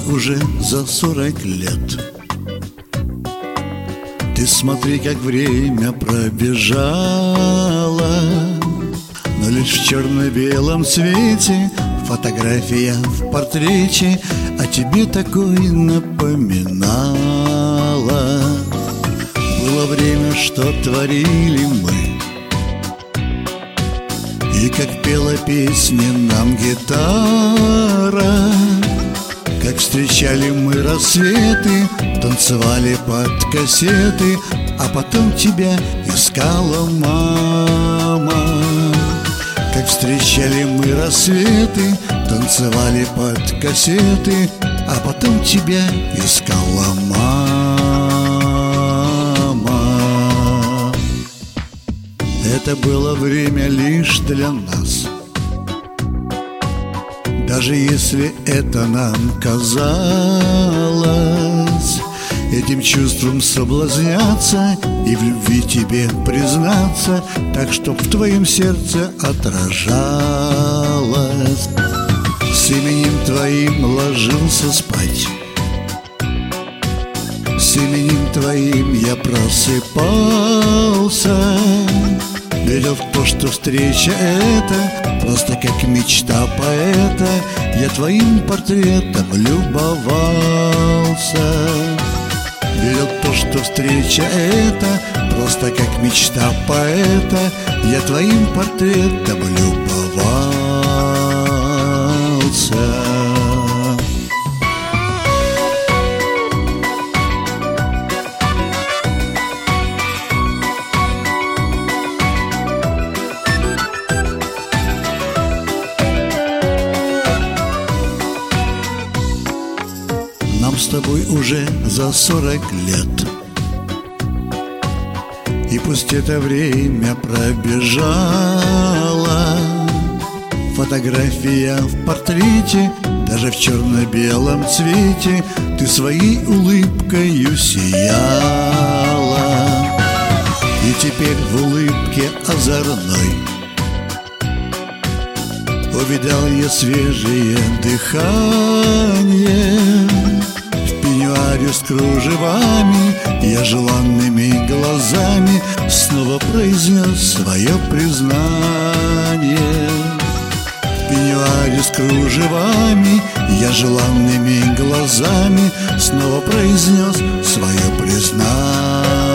уже за 40 лет. Ты смотри, как время пробежало, но лишь в черно-белом цвете фотография в портрете о тебе такой напоминала. Было время, что творили мы, и как пела песни нам гитара, как встречали мы рассветы, танцевали под кассеты, а потом тебя искала мама. Как встречали мы рассветы, танцевали под кассеты, а потом тебя искала мама. Это было время лишь для нас, даже если это нам казалось. Этим чувством соблазняться и в любви тебе признаться, так чтоб в твоем сердце отражалось. С именем твоим ложился спать, с именем твоим я просыпался. Верил в то, что встреча эта просто как мечта поэта. Я твоим портретом любовался. Верил в то, что встреча эта просто как мечта поэта. Я твоим портретом любовался. Нам с тобой уже за 40 лет, и пусть это время пробежало, фотография в портрете, даже в черно-белом цвете, ты своей улыбкою сияла. И теперь в улыбке озорной увидал я свежее дыхание. В пеньюаре с кружевами я желанными глазами снова произнес свое признание. В пеньюаре с кружевами я желанными глазами снова произнес свое признание.